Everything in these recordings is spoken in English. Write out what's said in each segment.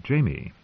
Jamie.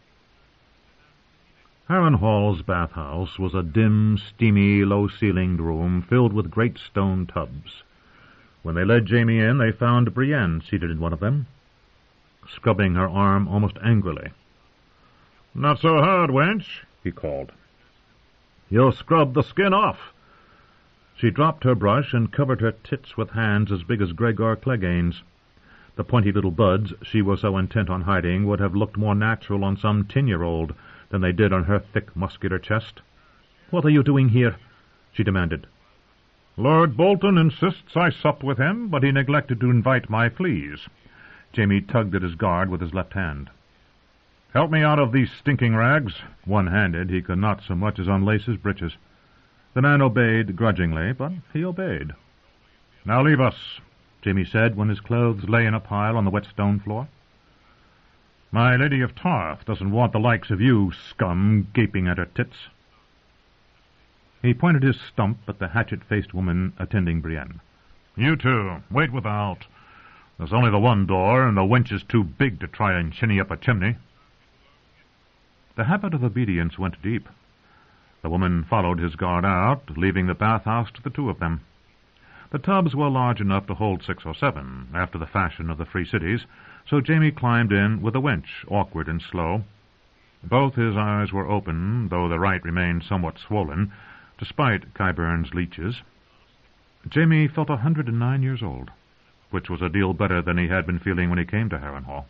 Harrenhal's bathhouse was a dim, steamy, low-ceilinged room filled with great stone tubs. When they led Jamie in, they found Brienne seated in one of them, scrubbing her arm almost angrily. "Not so hard, wench," he called. "You'll scrub the skin off." She dropped her brush and covered her tits with hands as big as Gregor Clegane's. The pointy little buds she was so intent on hiding would have looked more natural on some 10-year-old than they did on her thick, muscular chest. "What are you doing here?" she demanded. "Lord Bolton insists I sup with him, but he neglected to invite my fleas." Jamie tugged at his guard with his left hand. "Help me out of these stinking rags." One-handed, he could not so much as unlace his breeches. The man obeyed grudgingly, but he obeyed. "Now leave us," Jamie said when his clothes lay in a pile on the wet stone floor. "My Lady of Tarth doesn't want the likes of you scum gaping at her tits." He pointed his stump at the hatchet-faced woman attending Brienne. "You two, wait without. There's only the one door, and the wench is too big to try and shinny up a chimney." The habit of obedience went deep. The woman followed his guard out, leaving the bathhouse to the two of them. The tubs were large enough to hold 6 or 7, after the fashion of the free cities, so Jamie climbed in with the wench, awkward and slow. Both his eyes were open, though the right remained somewhat swollen, despite Qyburn's leeches. Jamie felt 109 years old, which was a deal better than he had been feeling when he came to Harrenhal.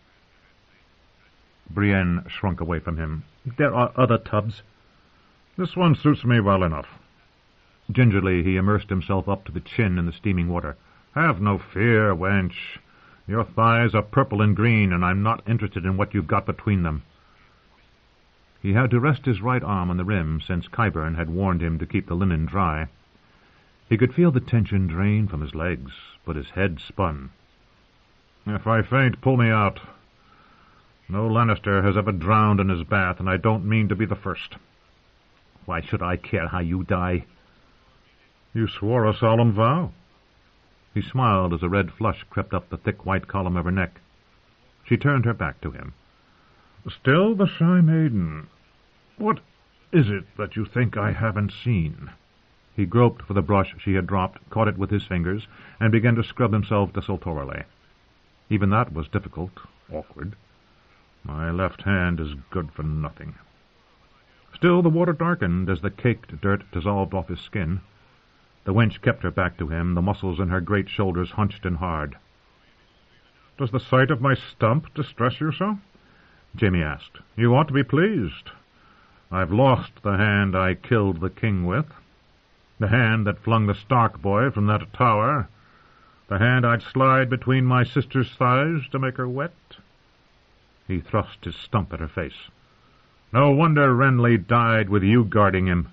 Brienne shrunk away from him. "There are other tubs." "This one suits me well enough." Gingerly he immersed himself up to the chin in the steaming water. "Have no fear, wench. Your thighs are purple and green, and I'm not interested in what you've got between them." He had to rest his right arm on the rim, since Qyburn had warned him to keep the linen dry. He could feel the tension drain from his legs, but his head spun. "If I faint, pull me out. No Lannister has ever drowned in his bath, and I don't mean to be the first." "Why should I care how you die?" "You swore a solemn vow." He smiled as a red flush crept up the thick white column of her neck. She turned her back to him. "Still the shy maiden. What is it that you think I haven't seen?" He groped for the brush she had dropped, caught it with his fingers, and began to scrub himself desultorily. Even that was difficult, awkward. My left hand is good for nothing. Still the water darkened as the caked dirt dissolved off his skin. The wench kept her back to him, the muscles in her great shoulders hunched and hard. "Does the sight of my stump distress you so?" Jamie asked. "You ought to be pleased. I've lost the hand I killed the king with, the hand that flung the Stark boy from that tower, the hand I'd slide between my sister's thighs to make her wet." He thrust his stump at her face. "No wonder Renly died with you guarding him."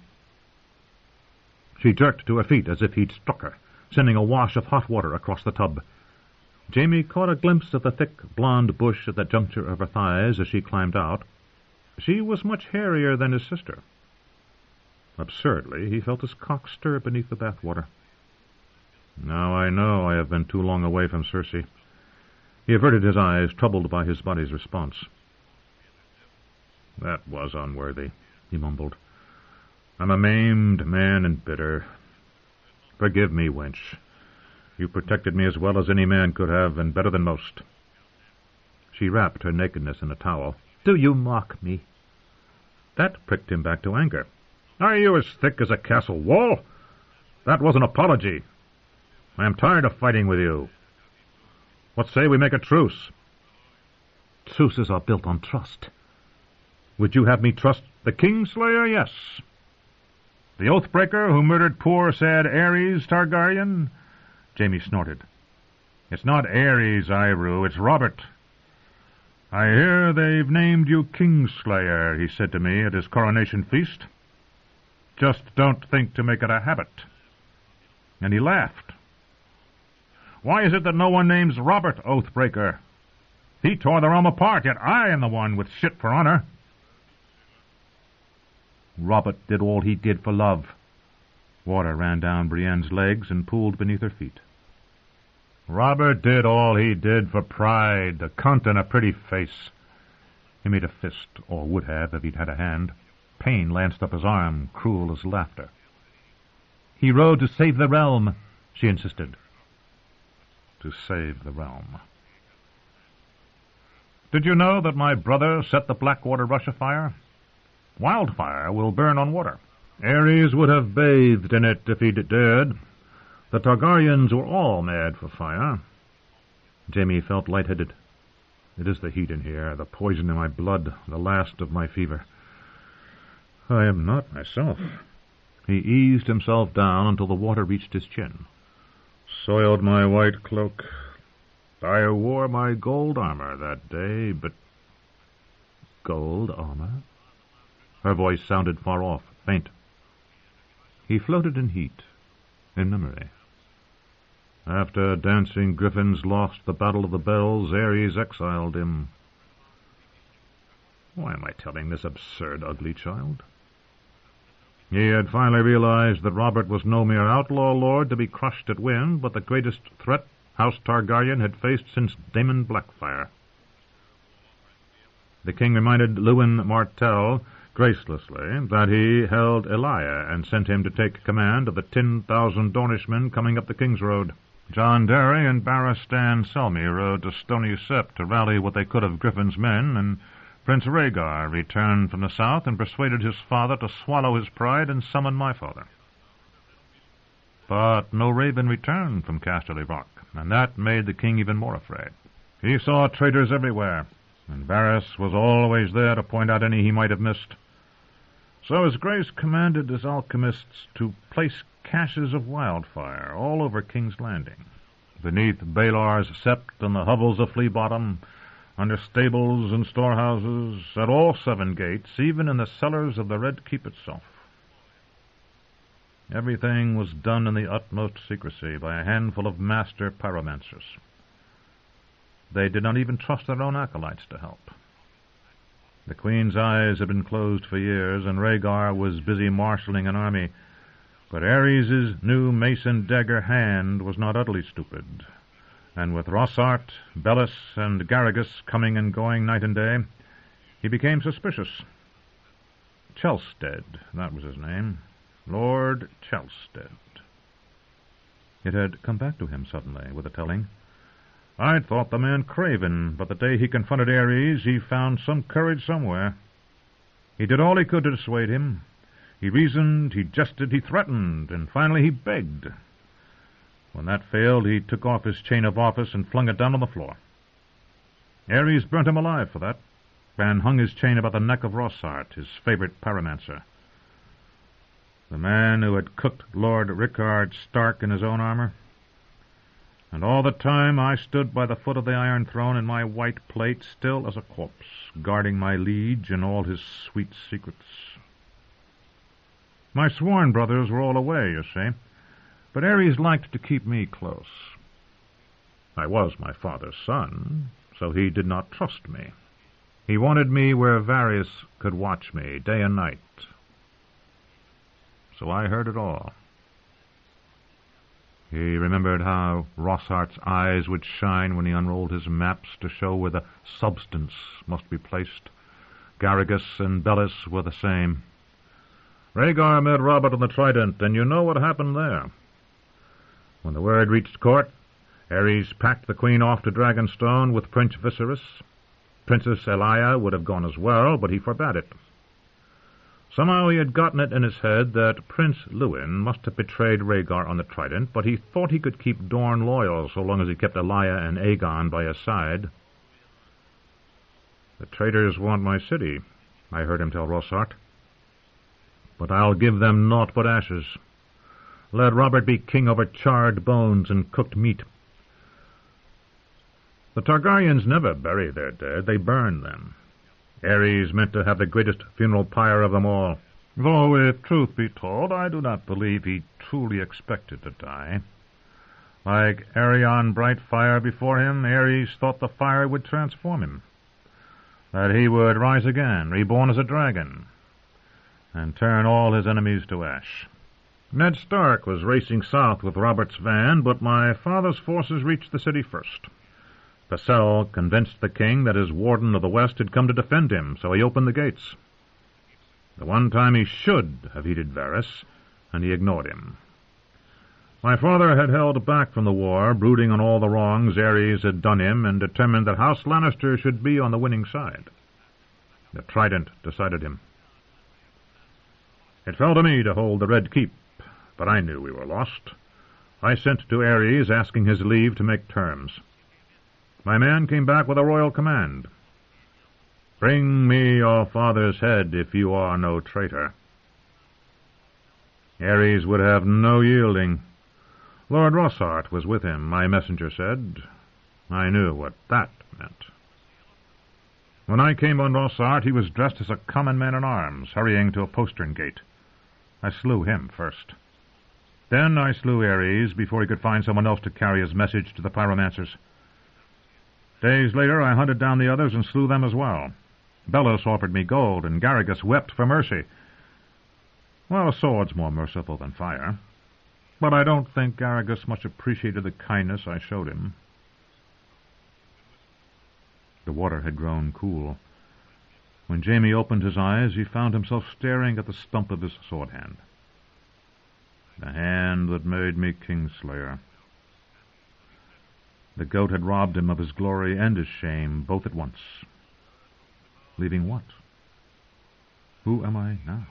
She jerked to her feet as if he'd struck her, sending a wash of hot water across the tub. Jamie caught a glimpse of the thick blonde bush at the juncture of her thighs as she climbed out. She was much hairier than his sister. Absurdly, he felt his cock stir beneath the bathwater. "Now I know I have been too long away from Cersei." He averted his eyes, troubled by his body's response. "That was unworthy," he mumbled. "I'm a maimed man and bitter. Forgive me, wench. You protected me as well as any man could have, and better than most." She wrapped her nakedness in a towel. "Do you mock me?" That pricked him back to anger. "Are you as thick as a castle wall? That was an apology. I am tired of fighting with you. What say we make a truce?" "Truces are built on trust." "Would you have me trust the Kingslayer? Yes. The Oathbreaker who murdered poor, sad Aerys Targaryen?" Jamie snorted. "It's not Aerys I rue, it's Robert. I hear they've named you Kingslayer," he said to me at his coronation feast. "Just don't think to make it a habit." And he laughed. "Why is it that no one names Robert Oathbreaker? He tore the realm apart, yet I am the one with shit for honor." "Robert did all he did for love." Water ran down Brienne's legs and pooled beneath her feet. "Robert did all he did for pride, the cunt and a pretty face. He made a fist, or would have if he'd had a hand. Pain lanced up his arm, cruel as laughter. "He rode to save the realm," she insisted. To save the realm. "Did you know that my brother set the Blackwater rush afire? Wildfire will burn on water. Ares would have bathed in it if he'd dared. The Targaryens were all mad for fire." Jaime felt lightheaded. "It is the heat in here, the poison in my blood, the last of my fever. I am not myself." He eased himself down until the water reached his chin. "Soiled my white cloak. I wore my gold armor that day, but—" "Gold armor?" Her voice sounded far off, faint. He floated in heat, in memory. "After dancing griffins lost the Battle of the Bells, Ares exiled him." Why am I telling this absurd, ugly child? He had finally realized that Robert was no mere outlaw lord to be crushed at wind, but the greatest threat House Targaryen had faced since Daemon Blackfire. The king reminded Lewin Martell gracelessly that he held Elijah and sent him to take command of the 10,000 Dornishmen coming up the King's Road. John Derry and Barristan Selmy rode to Stony Sept to rally what they could of Griffin's men, and Prince Rhaegar returned from the south and persuaded his father to swallow his pride and summon my father. But no raven returned from Casterly Rock, and that made the king even more afraid. He saw traitors everywhere, and Varys was always there to point out any he might have missed. So His Grace commanded his alchemists to place caches of wildfire all over King's Landing, beneath Baelar's Sept and the hovels of Flea Bottom, under stables and storehouses, at all 7 gates, even in the cellars of the Red Keep itself. Everything was done in the utmost secrecy by a handful of master pyromancers. They did not even trust their own acolytes to help. The Queen's eyes had been closed for years, and Rhaegar was busy marshalling an army, but Ares' new mason dagger hand was not utterly stupid, and with Rossart, Bellis, and Garrigus coming and going night and day, he became suspicious. Chelstead, that was his name. Lord Chelstead. It had come back to him suddenly, with a telling. I'd thought the man craven, but the day he confronted Ares, he found some courage somewhere. He did all he could to dissuade him. He reasoned, he jested, he threatened, and finally he begged. When that failed, he took off his chain of office and flung it down on the floor. Ares burnt him alive for that, and hung his chain about the neck of Rossart, his favorite pyromancer. The man who had cooked Lord Rickard Stark in his own armor. And all the time I stood by the foot of the Iron Throne in my white plate, still as a corpse, guarding my liege and all his sweet secrets. My sworn brothers were all away, you see, but Ares liked to keep me close. I was my father's son, so he did not trust me. He wanted me where Varys could watch me day and night. So I heard it all. He remembered how Rossart's eyes would shine when he unrolled his maps to show where the substance must be placed. Garrigus and Bellis were the same. Rhaegar met Robert on the Trident, and you know what happened there. When the word reached court, Ares packed the queen off to Dragonstone with Prince Viserys. Princess Elia would have gone as well, but he forbade it. Somehow he had gotten it in his head that Prince Lewin must have betrayed Rhaegar on the Trident, but he thought he could keep Dorne loyal so long as he kept Elia and Aegon by his side. The traitors want my city, I heard him tell Rossart. But I'll give them naught but ashes. Let Robert be king over charred bones and cooked meat. The Targaryens never bury their dead, they burn them. Ares meant to have the greatest funeral pyre of them all, though, if truth be told, I do not believe he truly expected to die. Like Arion Brightfire before him, Ares thought the fire would transform him, that he would rise again, reborn as a dragon, and turn all his enemies to ash. Ned Stark was racing south with Robert's van, but my father's forces reached the city first. Bessel convinced the king that his warden of the west had come to defend him, so he opened the gates. The one time he should have heeded Varus, and he ignored him. My father had held back from the war, brooding on all the wrongs Ares had done him, and determined that House Lannister should be on the winning side. The Trident decided him. It fell to me to hold the Red Keep, but I knew we were lost. I sent to Ares, asking his leave to make terms. My man came back with a royal command. Bring me your father's head if you are no traitor. Ares would have no yielding. Lord Rossart was with him, my messenger said. I knew what that meant. When I came on Rossart, he was dressed as a common man-at-arms, hurrying to a postern gate. I slew him first. Then I slew Ares before he could find someone else to carry his message to the pyromancers. Days later I hunted down the others and slew them as well. Belus offered me gold, and Garrigus wept for mercy. Well, a sword's more merciful than fire. But I don't think Garrigus much appreciated the kindness I showed him. The water had grown cool. When Jaime opened his eyes, he found himself staring at the stump of his sword-hand. The hand that made me Kingslayer. The goat had robbed him of his glory and his shame, both at once. Leaving what? Who am I now?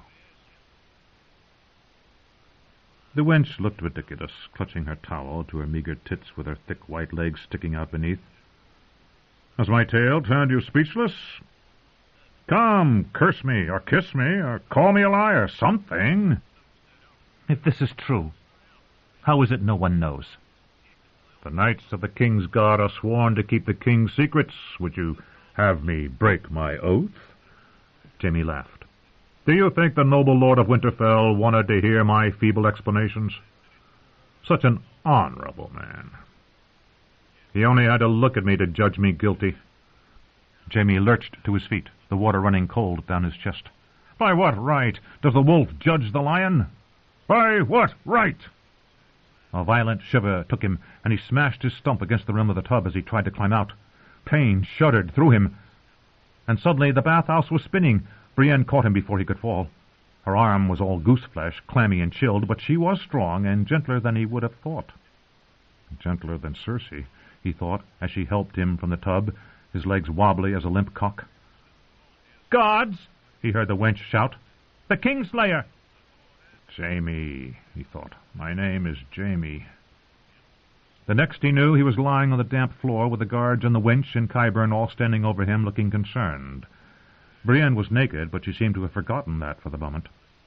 The wench looked ridiculous, clutching her towel to her meagre tits with her thick white legs sticking out beneath. Has my tale turned you speechless? Come, curse me, or kiss me, or call me a liar, something. If this is true, how is it no one knows? The knights of the King's Guard are sworn to keep the king's secrets. Would you have me break my oath? Jaime laughed. Do you think the noble Lord of Winterfell wanted to hear my feeble explanations? Such an honorable man. He only had to look at me to judge me guilty. Jaime lurched to his feet, the water running cold down his chest. By what right does the wolf judge the lion? By what right? A violent shiver took him, and he smashed his stump against the rim of the tub as he tried to climb out. Pain shuddered through him, and suddenly the bathhouse was spinning. Brienne caught him before he could fall. Her arm was all goose-flesh, clammy and chilled, but she was strong and gentler than he would have thought. Gentler than Cersei, he thought, as she helped him from the tub, his legs wobbly as a limp cock. "Gods!" he heard the wench shout. "The Kingslayer!" Jaime, he thought. My name is Jaime. The next he knew, he was lying on the damp floor with the guards and the wench and Qyburn all standing over him looking concerned. Brienne was naked, but she seemed to have forgotten that for the moment.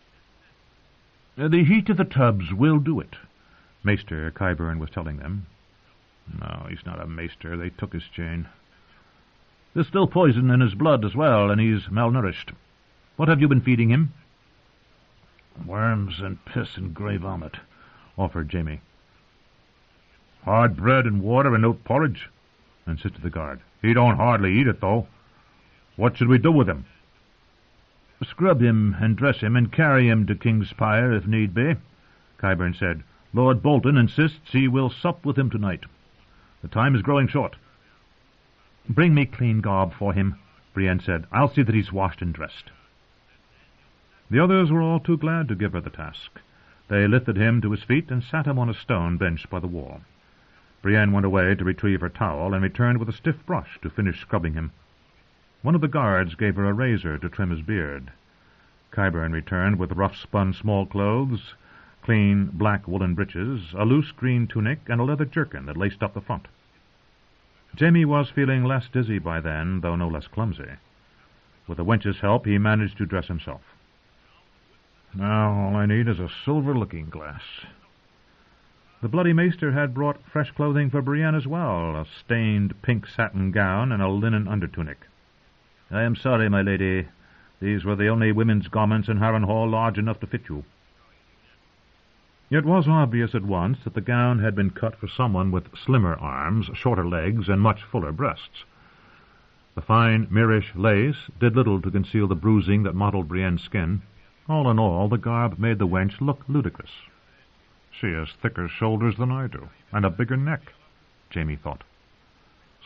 "The heat of the tubs will do it," Maester Qyburn was telling them. No, he's not a maester. They took his chain. "There's still poison in his blood as well, and he's malnourished. What have you been feeding him?" "Worms and piss and grey vomit," offered Jaime. "Hard bread and water and oat porridge," insisted the guard. "He don't hardly eat it, though. What should we do with him?" "Scrub him and dress him and carry him to King's Pyre if need be," Qyburn said. "Lord Bolton insists he will sup with him tonight. The time is growing short." "Bring me clean garb for him," Brienne said. "I'll see that he's washed and dressed." The others were all too glad to give her the task. They lifted him to his feet and sat him on a stone bench by the wall. Brienne went away to retrieve her towel and returned with a stiff brush to finish scrubbing him. One of the guards gave her a razor to trim his beard. Qyburn returned with rough-spun small clothes, clean black woolen breeches, a loose green tunic, and a leather jerkin that laced up the front. Jaime was feeling less dizzy by then, though no less clumsy. With the wench's help, he managed to dress himself. Now all I need is a silver looking-glass. The bloody maester had brought fresh clothing for Brienne as well, a stained pink satin gown and a linen undertunic. "I am sorry, my lady. These were the only women's garments in Harrenhal large enough to fit you." It was obvious at once that the gown had been cut for someone with slimmer arms, shorter legs, and much fuller breasts. The fine Mirish lace did little to conceal the bruising that mottled Brienne's skin. All in all, the garb made the wench look ludicrous. She has thicker shoulders than I do, and a bigger neck, Jaime thought.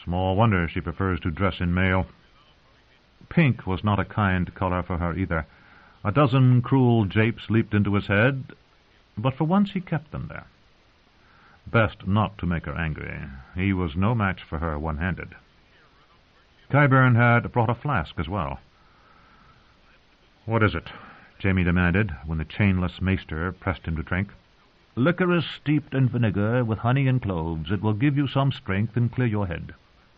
Small wonder she prefers to dress in mail. Pink was not a kind colour for her either. A dozen cruel japes leaped into his head, but for once he kept them there. Best not to make her angry. He was no match for her one-handed. Qyburn had brought a flask as well. "What is it?" Jamie demanded, when the chainless maester pressed him to drink. "Licorice steeped in vinegar with honey and cloves. It will give you some strength and clear your head."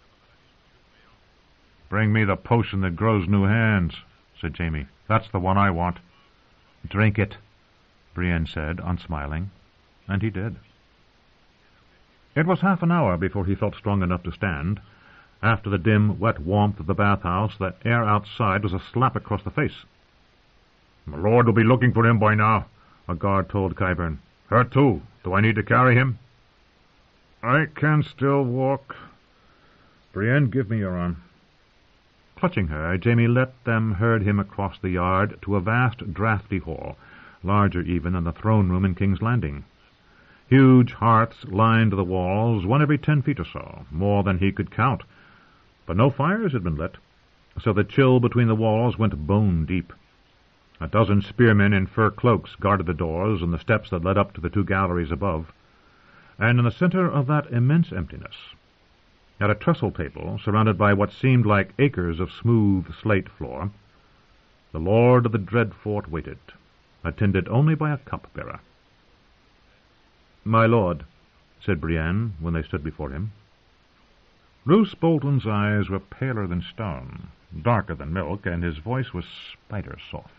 "Bring me the potion that grows new hands," said Jamie. "That's the one I want." "Drink it," Brienne said, unsmiling, and he did. It was half an hour before he felt strong enough to stand. After the dim, wet warmth of the bathhouse, the air outside was a slap across the face. "My lord will be looking for him by now," a guard told Qyburn. "Hurt too. Do I need to carry him?" "I can still walk. Brienne, give me your arm." Clutching her, Jamie let them herd him across the yard to a vast draughty hall, larger even than the throne room in King's Landing. Huge hearths lined the walls, one every 10 feet or so, more than he could count. But no fires had been lit, so the chill between the walls went bone-deep. A dozen spearmen in fur cloaks guarded the doors and the steps that led up to the 2 galleries above. And in the center of that immense emptiness, at a trestle table surrounded by what seemed like acres of smooth slate floor, the lord of the dread fort waited, attended only by a cup-bearer. "My lord," said Brienne when they stood before him. Roose Bolton's eyes were paler than stone, darker than milk, and his voice was spider-soft.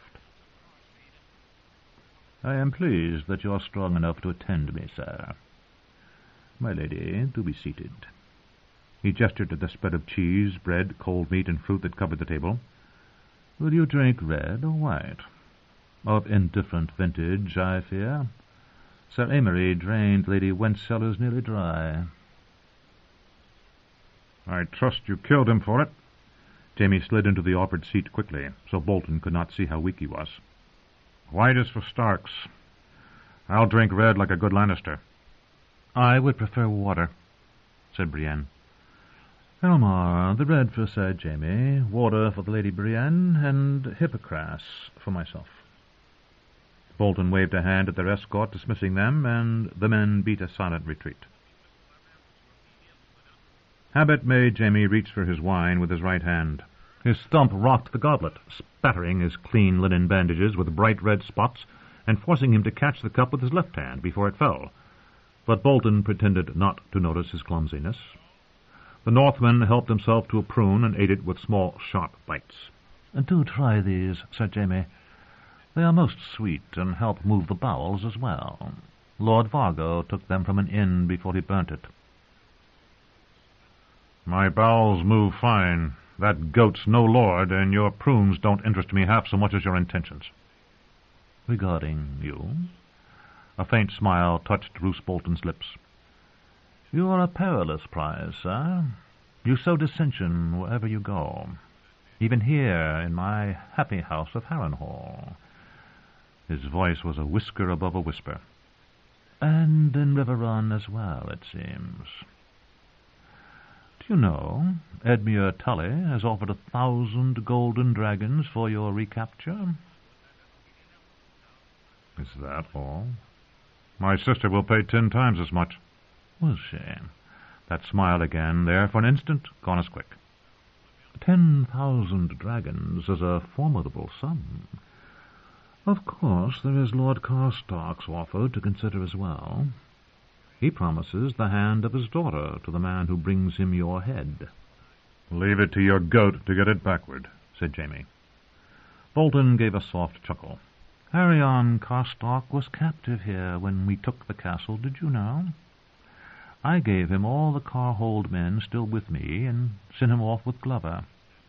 "I am pleased that you are strong enough to attend me, sir. My lady, do be seated." He gestured to the spread of cheese, bread, cold meat, and fruit that covered the table. "Will you drink red or white? Of indifferent vintage, I fear. Sir Amory drained Lady Wentseller's nearly dry." "I trust you killed him for it." Jamie slid into the offered seat quickly, so Bolton could not see how weak he was. "White is for Starks. I'll drink red like a good Lannister." "I would prefer water," said Brienne. "Elmar, the red for Sir Jamie, water for the Lady Brienne, and Hippocras for myself." Bolton waved a hand at their escort, dismissing them, and the men beat a silent retreat. Habit made Jamie reach for his wine with his right hand. His thump rocked the goblet, spattering his clean linen bandages with bright red spots, and forcing him to catch the cup with his left hand before it fell. But Bolton pretended not to notice his clumsiness. The Northman helped himself to a prune and ate it with small, sharp bites. "Do try these, Sir Jamie. They are most sweet and help move the bowels as well. Lord Vargo took them from an inn before he burnt it." "My bowels move fine. That goat's no lord, and your prunes don't interest me half so much as your intentions." "Regarding you?" A faint smile touched Roose Bolton's lips. "You are a perilous prize, sir. You sow dissension wherever you go, even here in my happy house of Harrenhal." His voice was a whisker above a whisper. "And in Riverrun as well, it seems. Do you know, Edmure Tully has offered 1,000 golden dragons for your recapture." "Is that all? My sister will pay 10 times as much." "Will she?" That smile again, there for an instant, gone as quick. 10,000 dragons is a formidable sum. Of course, there is Lord Carstark's offer to consider as well. He promises the hand of his daughter to the man who brings him your head." "Leave it to your goat to get it backward," said Jamie. Bolton gave a soft chuckle. "Haryon Carstark was captive here when we took the castle, did you know? I gave him all the Carhold men still with me, and sent him off with Glover.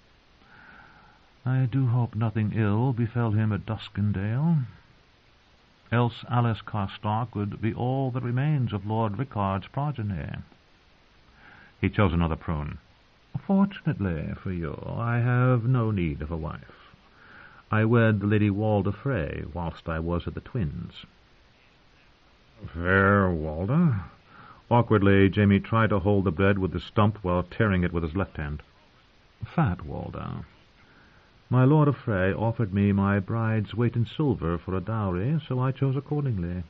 I do hope nothing ill befell him at Duskendale. Else Alice Carstark would be all that remains of Lord Rickard's progeny." He chose another prune. "Fortunately for you, I have no need of a wife. I wed the Lady Walda Frey whilst I was at the Twins." "Fair Walda? Awkwardly, Jamie tried to hold the bread with the stump while tearing it with his left hand. "Fat, Walder. My Lord of Frey offered me my bride's weight in silver for a dowry, so I chose accordingly.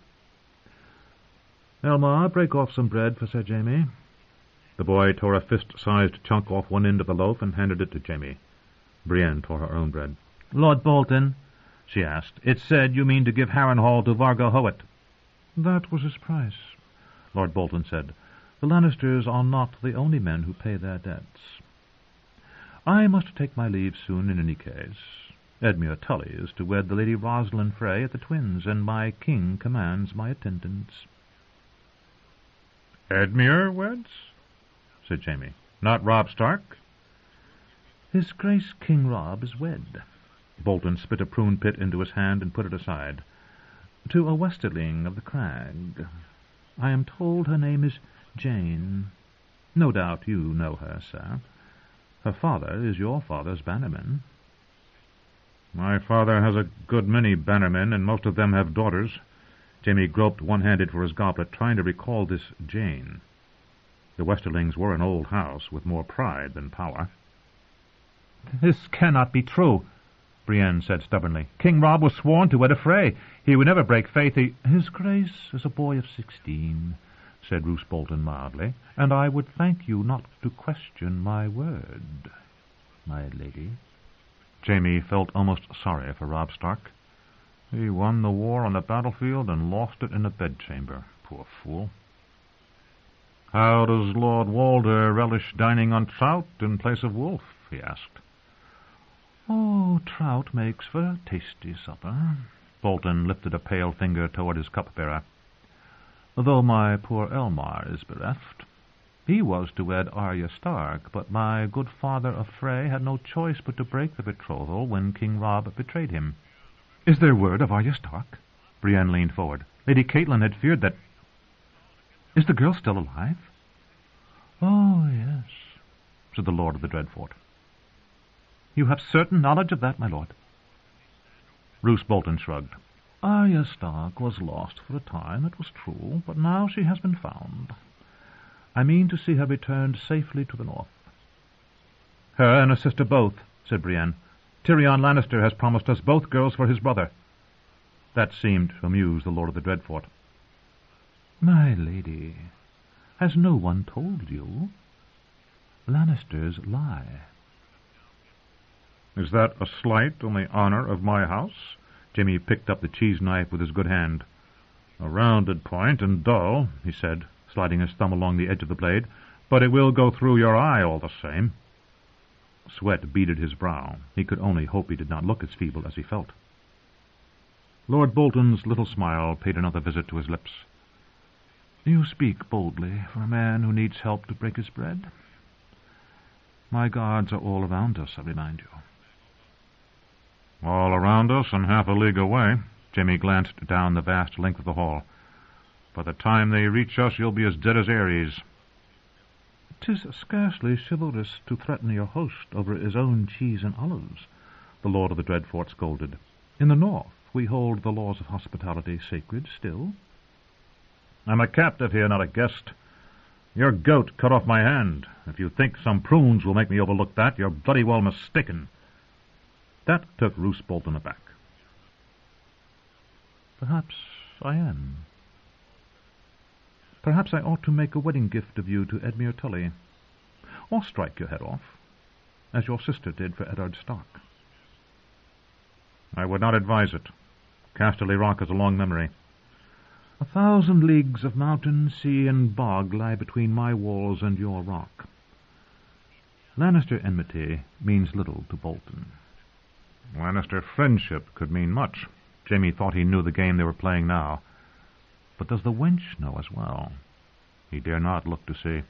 Elmar, break off some bread for Sir Jamie." The boy tore a fist-sized chunk off one end of the loaf and handed it to Jamie. Brienne tore her own bread. "Lord Bolton," she asked, "it's said you mean to give Harrenhal to Vargo Howitt." "That was his price," Lord Bolton said. "The Lannisters are not the only men who pay their debts. I must take my leave soon in any case. Edmure Tully is to wed the Lady Rosalind Frey at the Twins, and my king commands my attendance." "Edmure weds?" said Jamie. "Not Robb Stark?" "His Grace King Robb is wed." Bolton spit a prune pit into his hand and put it aside. "To a Westerling of the Crag. I am told her name is Jane. No doubt you know her, sir. Her father is your father's bannerman." "My father has a good many bannermen, and most of them have daughters." Jamie groped one-handed for his goblet, trying to recall this Jane. The Westerlings were an old house, with more pride than power. "This cannot be true," Brienne said stubbornly. "King Robb was sworn to wed a Frey. He would never break faith. His Grace is a boy of 16, said Roose Bolton mildly, "and I would thank you not to question my word, my lady." Jamie felt almost sorry for Robb Stark. He won the war on the battlefield and lost it in a bedchamber. Poor fool. "How does Lord Walder relish dining on trout in place of wolf?" he asked. "Oh, trout makes for a tasty supper." Bolton lifted a pale finger toward his cupbearer. "Though my poor Elmar is bereft. He was to wed Arya Stark, but my good father of Frey had no choice but to break the betrothal when King Robb betrayed him." "Is there word of Arya Stark?" Brienne leaned forward. "Lady Caitlin had feared that... Is the girl still alive?" "Oh, yes," said the Lord of the Dreadfort. "You have certain knowledge of that, my lord?" Roose Bolton shrugged. "Arya Stark was lost for a time, it was true, but now she has been found. I mean to see her returned safely to the north." "Her and her sister both," said Brienne. "Tyrion Lannister has promised us both girls for his brother." That seemed to amuse the Lord of the Dreadfort. "My lady, has no one told you? Lannisters lie." "Is that a slight on the honor of my house?" Jamie picked up the cheese knife with his good hand. "A rounded point and dull," he said, sliding his thumb along the edge of the blade, "but it will go through your eye all the same." Sweat beaded his brow. He could only hope he did not look as feeble as he felt. Lord Bolton's little smile paid another visit to his lips. "You speak boldly for a man who needs help to break his bread. My guards are all around us, I remind you." "All around us and half a league away." Jamie glanced down the vast length of the hall. "By the time they reach us, you'll be as dead as Ares." "'Tis scarcely chivalrous to threaten your host over his own cheese and olives," the Lord of the Dreadfort scolded. "In the north we hold the laws of hospitality sacred still." "I'm a captive here, not a guest. Your goat cut off my hand. If you think some prunes will make me overlook that, you're bloody well mistaken." That took Roose Bolton aback. "Perhaps I am. Perhaps I ought to make a wedding gift of you to Edmure Tully, or strike your head off, as your sister did for Eddard Stark." "I would not advise it. Casterly Rock is a long memory." 1,000 leagues of mountain, sea, and bog lie between my walls and your rock. Lannister enmity means little to Bolton. Lannister friendship could mean much. Jamie thought he knew the game they were playing now. But does the wench know as well? He dare not look to see.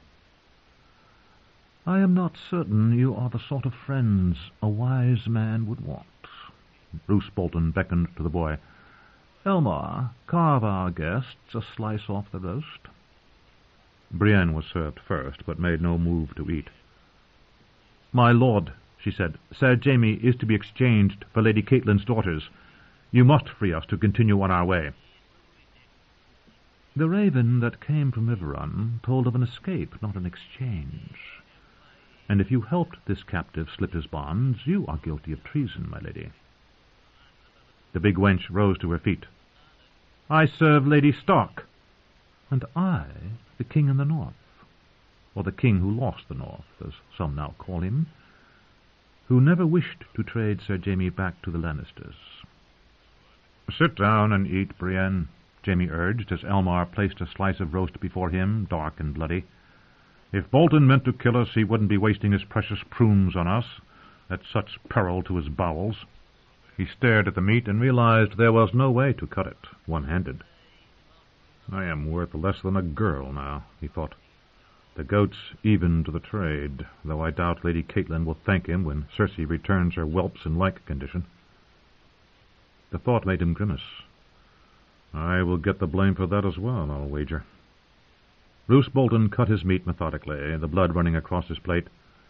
"I am not certain you are the sort of friends a wise man would want." Roose Bolton beckoned to the boy. "Elmar, carve our guests a slice off the roast." Brienne was served first, but made no move to eat. "My lord," she said, "Sir Jamie is to be exchanged for Lady Caitlин's daughters. You must free us to continue on our way." The raven that came from Riverrun told of an escape, not an exchange. And if you helped this captive slip his bonds, you are guilty of treason, my lady. The big wench rose to her feet. I serve Lady Stark. And I, the king in the north, or the king who lost the north, as some now call him, who never wished to trade Sir Jaime back to the Lannisters. Sit down and eat, Brienne, Jaime urged, as Elmar placed a slice of roast before him, dark and bloody. If Bolton meant to kill us, he wouldn't be wasting his precious prunes on us, at such peril to his bowels. He stared at the meat and realized there was no way to cut it one-handed. I am worth less than a girl now, he thought. The goat's even to the trade, though I doubt Lady Catelyn will thank him when Cersei returns her whelps in like condition. The thought made him grimace. I will get the blame for that as well, I'll wager. Roose Bolton cut his meat methodically, the blood running across his plate.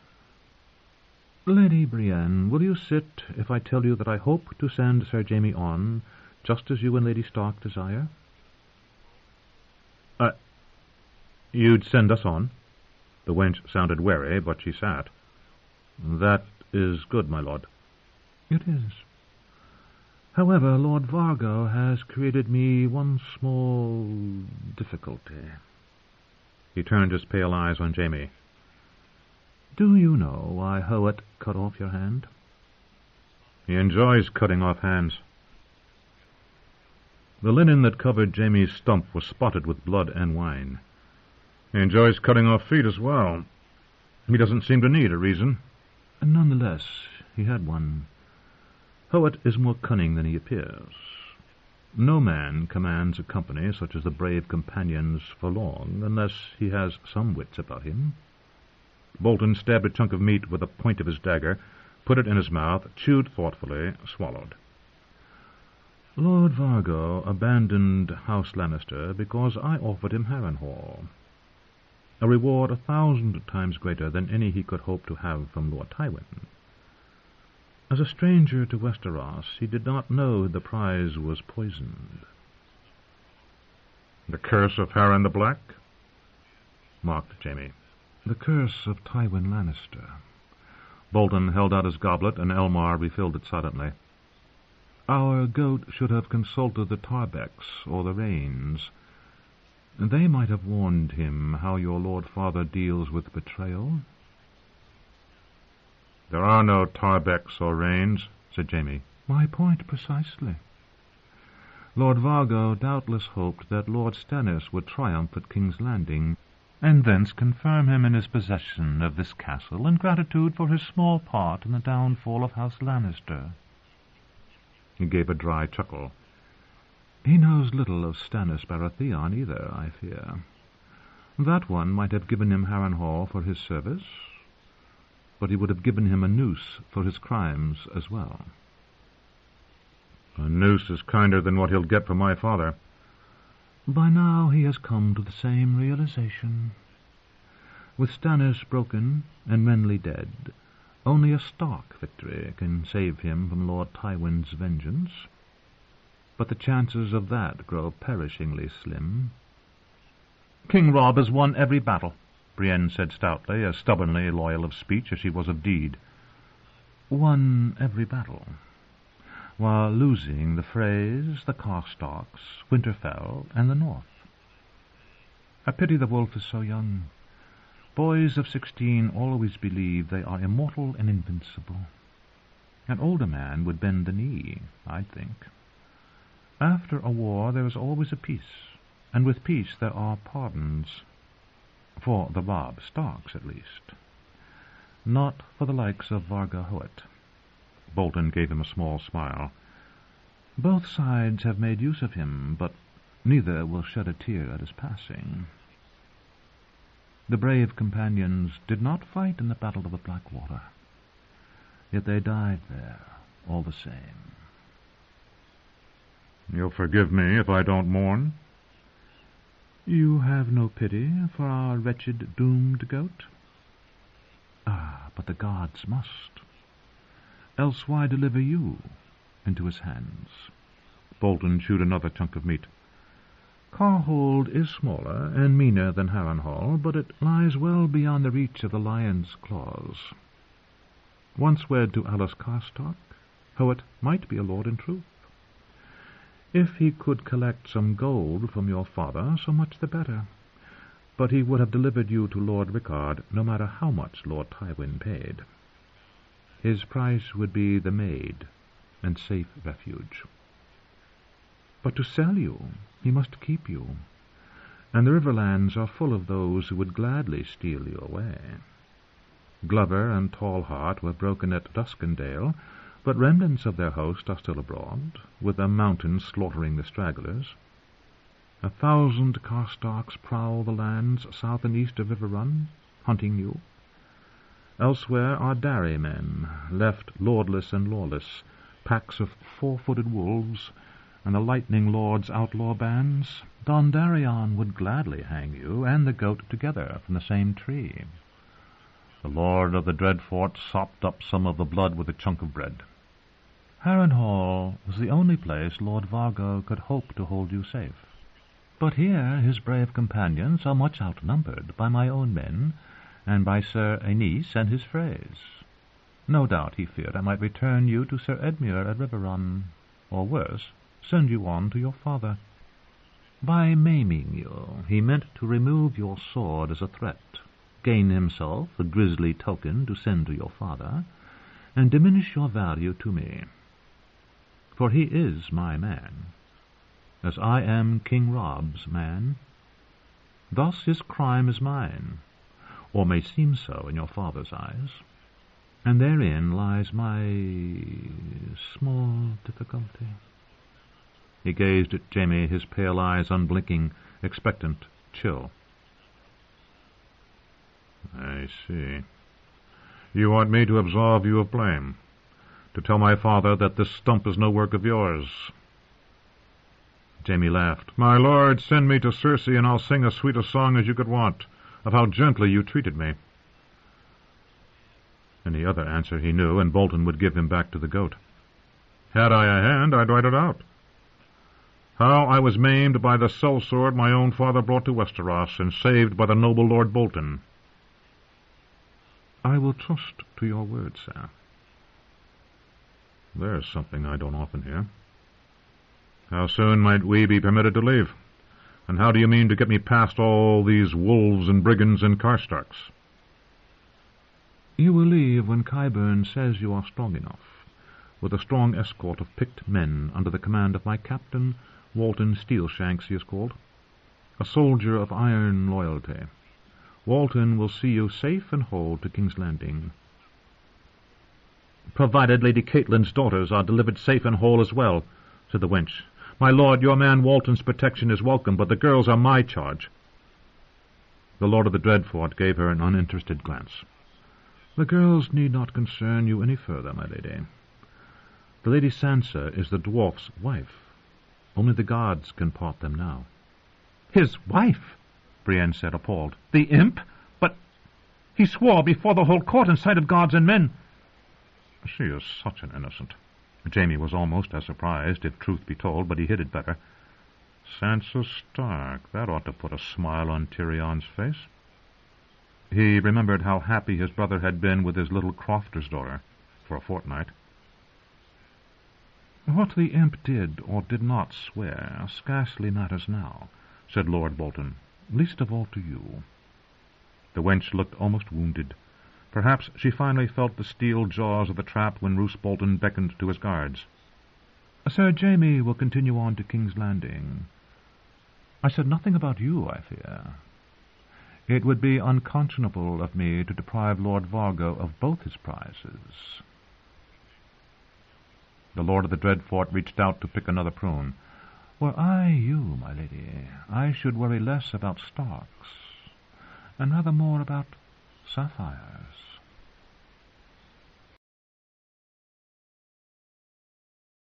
Lady Brienne, will you sit if I tell you that I hope to send Sir Jaime on, just as you and Lady Stark desire? You'd send us on? The wench sounded wary, but she sat. That is good, my lord. It is. However, Lord Vargo has created me one small difficulty. He turned his pale eyes on Jaime. Do you know why Hoet cut off your hand? He enjoys cutting off hands. The linen that covered Jaime's stump was spotted with blood and wine. He enjoys cutting off feet as well. He doesn't seem to need a reason. Nonetheless, he had one. Hoet is more cunning than he appears. No man commands a company such as the brave companions for long, unless he has some wits about him. Bolton stabbed a chunk of meat with the point of his dagger, put it in his mouth, chewed thoughtfully, swallowed. Lord Vargo abandoned House Lannister because I offered him Harrenhal, a reward 1,000 times greater than any he could hope to have from Lord Tywin. As a stranger to Westeros, he did not know the prize was poisoned. The curse of Harren the Black? Mocked Jaime. The curse of Tywin Lannister. Bolton held out his goblet, and Elmar refilled it silently. Our goat should have consulted the Tarbecks or the Rains. They might have warned him how your Lord Father deals with betrayal. There are no Tarbecks or Rains, said Jaime. My point precisely. Lord Vargo doubtless hoped that Lord Stannis would triumph at King's Landing, and thence confirm him in his possession of this castle in gratitude for his small part in the downfall of House Lannister. He gave a dry chuckle. He knows little of Stannis Baratheon either, I fear. That one might have given him Harrenhal for his service, but he would have given him a noose for his crimes as well. A noose is kinder than what he'll get from my father. By now he has come to the same realization. With Stannis broken and Renly dead, only a Stark victory can save him from Lord Tywin's vengeance. But the chances of that grow perishingly slim. King Robb has won every battle, Brienne said stoutly, as stubbornly loyal of speech as she was of deed. Won every battle, while losing the Freys, the Karstarks, Winterfell, and the North. I pity the wolf is so young. Boys of 16 always believe they are immortal and invincible. An older man would bend the knee, I'd think. After a war there is always a peace, and with peace there are pardons. For the Robb Starks, at least. Not for the likes of Varga Hoet. Bolton gave him a small smile. Both sides have made use of him, but neither will shed a tear at his passing. The brave companions did not fight in the Battle of the Blackwater, yet they died there all the same. You'll forgive me if I don't mourn? You have no pity for our wretched doomed goat? Ah, but the gods must. Else why deliver you into his hands? Bolton chewed another chunk of meat. Carhold is smaller and meaner than Harrenhal, but it lies well beyond the reach of the lion's claws. Once wed to Alice Carstock, Howitt might be a lord in truth. If he could collect some gold from your father, so much the better. But he would have delivered you to Lord Rickard, no matter how much Lord Tywin paid. His price would be the maid and safe refuge. But to sell you, he must keep you, and the Riverlands are full of those who would gladly steal you away. Glover and Tallheart were broken at Duskendale, but remnants of their host are still abroad, with the mountains slaughtering the stragglers. 1,000 Carstocks prowl the lands south and east of River Run, hunting you. Elsewhere are Darry men, left lordless and lawless, packs of 4-footed wolves, and the Lightning Lord's outlaw bands. Dondarrion would gladly hang you and the goat together from the same tree. The Lord of the Dreadfort sopped up some of the blood with a chunk of bread. Harrenhal was the only place Lord Vargo could hope to hold you safe. But here his brave companions are much outnumbered by my own men, and by Sir Aenys and his Freys. No doubt he feared I might return you to Sir Edmure at Riverrun, or worse, send you on to your father. By maiming you, he meant to remove your sword as a threat, gain himself a grisly token to send to your father, and diminish your value to me. For he is my man, as I am King Rob's man. Thus his crime is mine, or may seem so in your father's eyes, and therein lies my small difficulty. He gazed at Jamie, his pale eyes unblinking, expectant, chill. I see. You want me to absolve you of blame, to tell my father that this stump is no work of yours. Jamie laughed. My lord, send me to Cersei, and I'll sing as sweet a song as you could want, of how gently you treated me. Any other answer he knew, and Bolton would give him back to the goat. Had I a hand, I'd write it out. How I was maimed by the sellsword my own father brought to Westeros, and saved by the noble Lord Bolton. I will trust to your word, sir. There's something I don't often hear. How soon might we be permitted to leave? And how do you mean to get me past all these wolves and brigands and Carstocks? You will leave when Qyburn says you are strong enough, with a strong escort of picked men under the command of my captain, Walton Steelshanks he is called, a soldier of iron loyalty. Walton will see you safe and whole to King's Landing. Provided Lady Catelyn's daughters are delivered safe and whole as well, said the wench. My lord, your man Walton's protection is welcome, but the girls are my charge. The Lord of the Dreadfort gave her an uninterested glance. The girls need not concern you any further, my lady. The Lady Sansa is the dwarf's wife. Only the gods can part them now. His wife? Brienne said, appalled. The imp? But he swore before the whole court in sight of guards and men. She is such an innocent. Jamie was almost as surprised, if truth be told, but he hid it better. Sansa Stark, that ought to put a smile on Tyrion's face. He remembered how happy his brother had been with his little crofter's daughter for a fortnight. What the imp did or did not swear scarcely matters now, said Lord Bolton, least of all to you. The wench looked almost wounded. Perhaps she finally felt the steel jaws of the trap when Roose Bolton beckoned to his guards. Sir Jamie will continue on to King's Landing. I said nothing about you, I fear. It would be unconscionable of me to deprive Lord Vargo of both his prizes. The Lord of the Dreadfort reached out to pick another prune. Were I you, my lady, I should worry less about Starks, and rather more about sapphires.